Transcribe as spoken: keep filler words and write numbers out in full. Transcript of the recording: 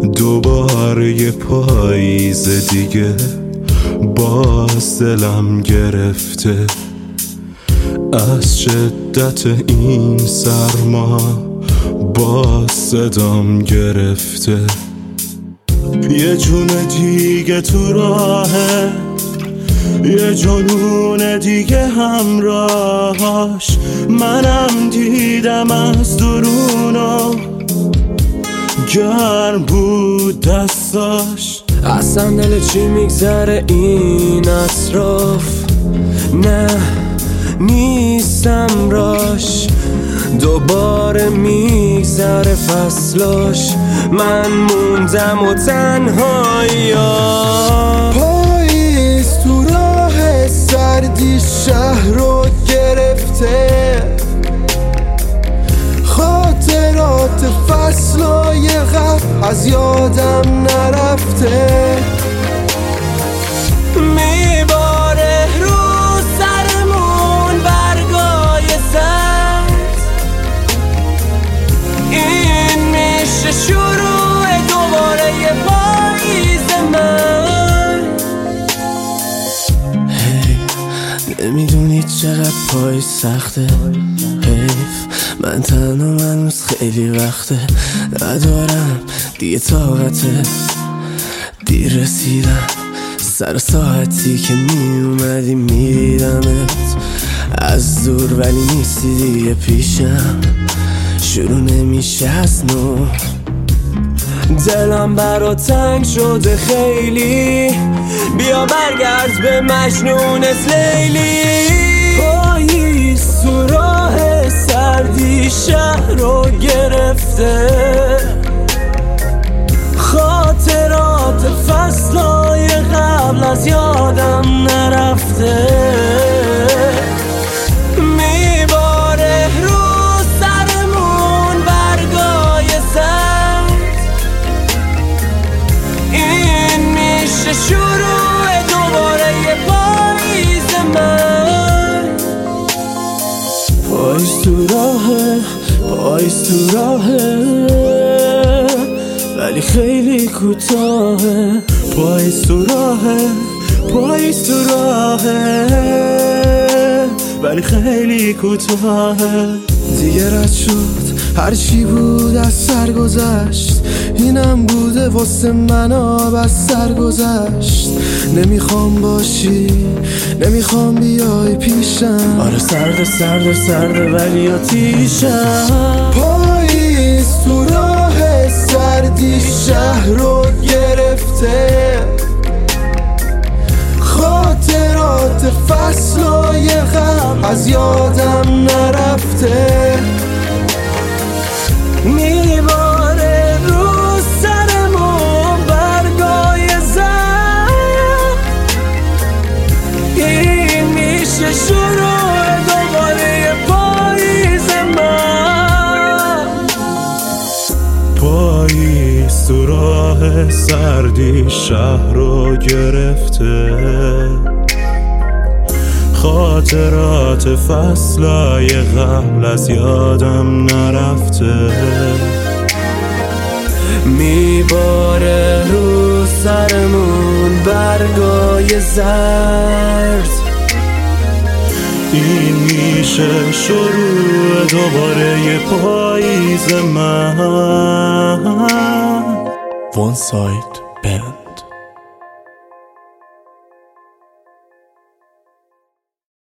دوباره یه پاییز دیگه باز دلم گرفته از شدت این سرما، باز صدام گرفته. یه جون دیگه تو راهه، یه جنون دیگه همراهاش، منم دیدم از درونو گرم بود دستاش. اصلا دل چی میگذره این اطراف، نه نیستم راش. دوباره میگذره فصلاش، من موندم و تنهایا. پاییز تو راه سردی شهر رو گرفته، خاطرات فصلای قبل از یادم نرفته. میباره رو سرمون برگای زرد، این میشه شروع دوباره یه پاییز من. هی نمیدونی چقدر پای سخته، حیف من تنها منوز خیلی وقته ندارم دیگه طاقته. دیر رسیدم سر ساعتی که می اومدی میدیدمت از دور، ولی نیستی دیگه پیشم، شروع نمیشه از نو. دلم برا تنگ شده خیلی، بیا برگرد به مجنونت لیلی. پاییز تو راه سردی شهر رو گرفته، خاطرات فصلای قبل از یادم نرفته. میباره رو سرمون برگای زرد، این میشه شروع دوباره یه پاییز من. پاییز تو راهه، پاییز تو راهه، ولی خیلی کوتاهه. پاییز تو راهه، پاییز تو راهه، ولی خیلی کوتاهه. دیگه رد شد هر چی بود از سر گذشت، اینم بوده واسه من آب از سر گذشت. نمیخوام باشی، نمیخوام بیای پیشم، آره سرد سرد سرد ولی آتیشم. پاییز تو راه سردی شهر رو گرفته، خاطرات فصلای قبل از یادم نرفته. میباره رو سرمون برگای زرد، این میشه شروع دوباره پاییز من. پاییز تو راه سردی شهر رو گرفته، خاطرات فصلای قبل از یادم نرفته. میباره رو سرمون برگای زرد، این میشه شروع دوباره یه پاییز من. One Side Band.